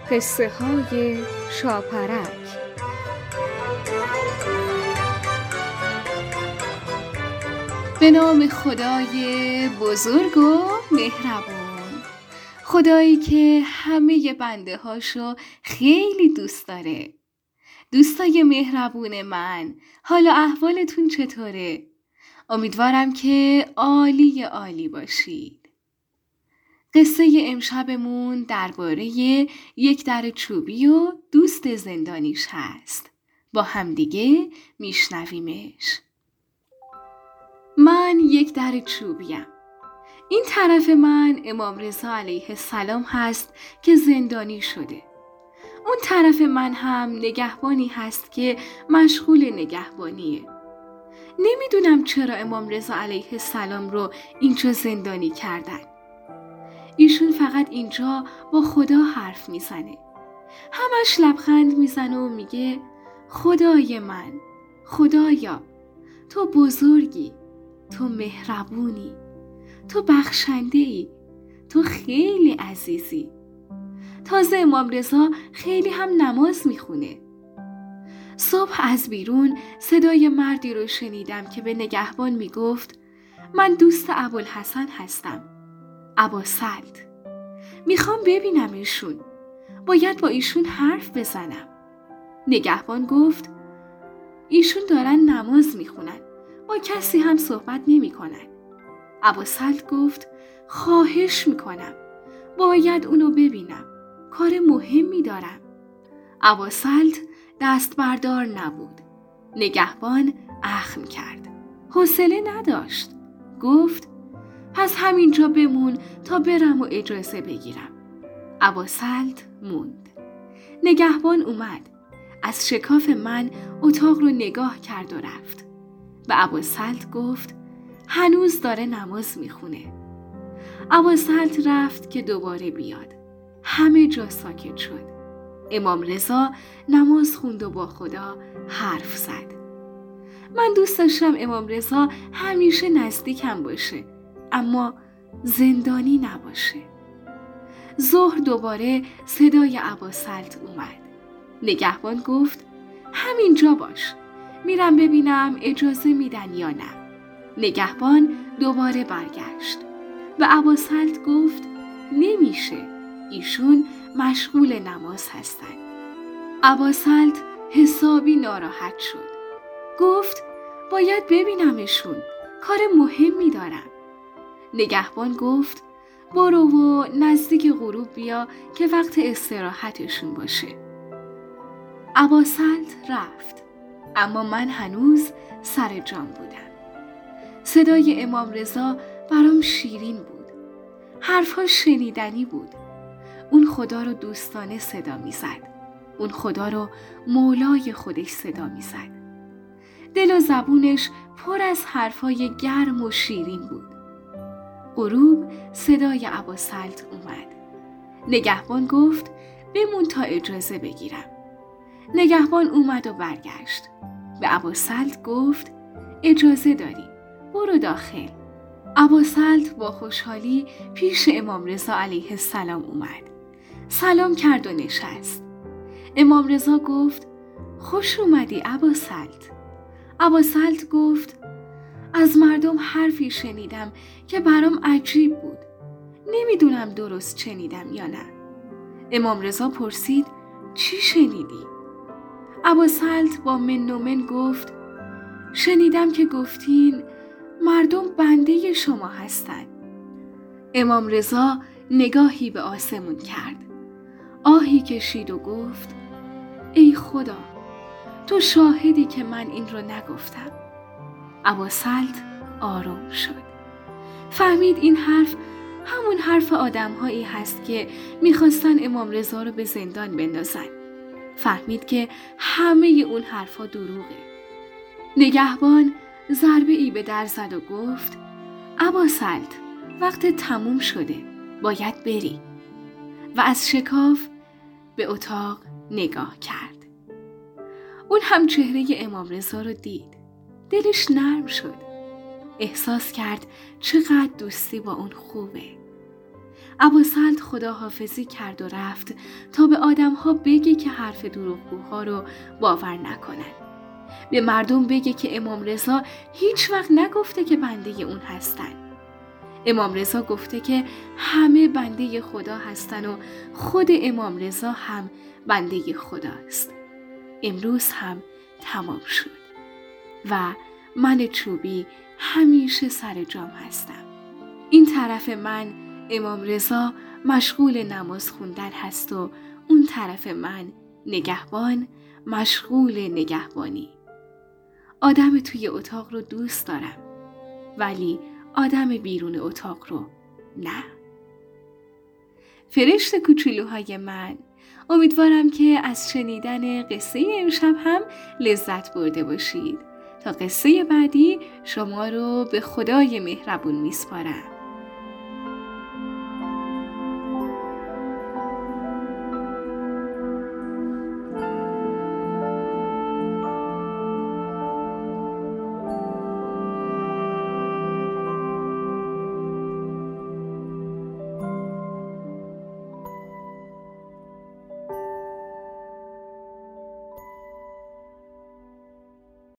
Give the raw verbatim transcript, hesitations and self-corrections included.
قصه های شاپرک. به نام خدای بزرگ و مهربون، خدایی که همه بنده هاشو خیلی دوست داره. دوستای مهربون من، حالا احوالتون چطوره؟ امیدوارم که عالی عالی باشید. قصه امشبمون درباره یک در چوبی و دوست زندانیش هست. با همدیگه میشنویمش. من یک در چوبیم. این طرف من امام رضا علیه السلام هست که زندانی شده. اون طرف من هم نگهبانی هست که مشغول نگهبانیه. نمیدونم چرا امام رضا علیه السلام رو اینجا زندانی کردن. ایشون فقط اینجا با خدا حرف میزنه. همش لبخند میزنه و میگه خدای من، خدایا، تو بزرگی، تو مهربونی، تو بخشنده‌ای، تو خیلی عزیزی. تازه امام رضا خیلی هم نماز میخونه. صبح از بیرون صدای مردی رو شنیدم که به نگهبان میگفت من دوست ابوالحسن هستم، اباسلط. میخوام ببینمشون. باید با ایشون حرف بزنم. نگهبان گفت ایشون دارن نماز میخونن. با کسی هم صحبت نمی کنن. اباسلط گفت خواهش میکنم. باید اونو ببینم. کار مهمی دارم. اباسلط دست بردار نبود. نگهبان اخم کرد. حوصله نداشت. گفت پس همینجا بمون تا برم و اجازه بگیرم. اباسلط موند. نگهبان اومد. از شکاف من اتاق رو نگاه کرد و رفت. به اباسلط گفت هنوز داره نماز میخونه. اباسلط رفت که دوباره بیاد. همه جا ساکت شد. امام رضا نماز خوند و با خدا حرف زد. من دوست داشتم امام رضا همیشه نزدیکم باشه، اما زندانی نباشه. ظهر دوباره صدای اباسلط اومد. نگهبان گفت همینجا باش. میرم ببینم اجازه میدن یا نه. نگهبان دوباره برگشت. به اباسلط گفت نمیشه. ایشون مشغول نماز هستن. اباسلط حسابی ناراحت شد. گفت باید ببینمشون. کار مهمی دارم. نگهبان گفت برو و نزدیک غروب بیا که وقت استراحتشون باشه. اباسلط رفت. اما من هنوز سر جام بودم. صدای امام رضا برام شیرین بود. حرفاش شنیدنی بود. اون خدا رو دوستانه صدا می زد. اون خدا رو مولای خودش صدا می زد. دل و زبونش پر از حرفای گرم و شیرین بود. غروب صدای اباسلط اومد. نگهبان گفت بمون تا اجازه بگیرم. نگهبان اومد و برگشت. به اباسلط گفت اجازه داری. برو داخل. اباسلط با خوشحالی پیش امام رضا علیه السلام اومد. سلام کرد و نشست. امام رضا گفت خوش اومدی اباسلط. اباسلط گفت از مردم حرفی شنیدم که برام عجیب بود. نمیدونم درست شنیدم یا نه. امام رضا پرسید چی شنیدی؟ اباسلط با من و من گفت شنیدم که گفتین مردم بنده شما هستن. امام رضا نگاهی به آسمون کرد. آهی کشید و گفت ای خدا، تو شاهدی که من این رو نگفتم. اباسلط آروم شد. فهمید این حرف همون حرف آدم‌هایی هست که میخواستن امام رضا رو به زندان بندازن. فهمید که همه اون حرفا دروغه. نگهبان ضربه ای به در زد و گفت اباسلط وقت تموم شده، باید بری. و از شکاف به اتاق نگاه کرد. اون هم چهره امام رضا رو دید. دلش نرم شد. احساس کرد چقدر دوستی با اون خوبه. ابوسعد خداحافظی کرد و رفت تا به آدم‌ها بگه که حرف دروغگوها رو باور نکنن. به مردم بگه که امام رضا هیچ وقت نگفته که بنده اون هستن. امام رضا گفته که همه بنده خدا هستن و خود امام رضا هم بنده خداست. امروز هم تمام شد و من چوبی همیشه سر جام هستم. این طرف من امام رضا مشغول نماز خوندن هست و اون طرف من نگهبان مشغول نگهبانی. آدم توی اتاق رو دوست دارم ولی آدم بیرون اتاق رو نه. فرشت کوچولوهای من، امیدوارم که از شنیدن قصه امشب هم لذت برده باشید. تا قصه بعدی شما رو به خدای مهربون میسپارم.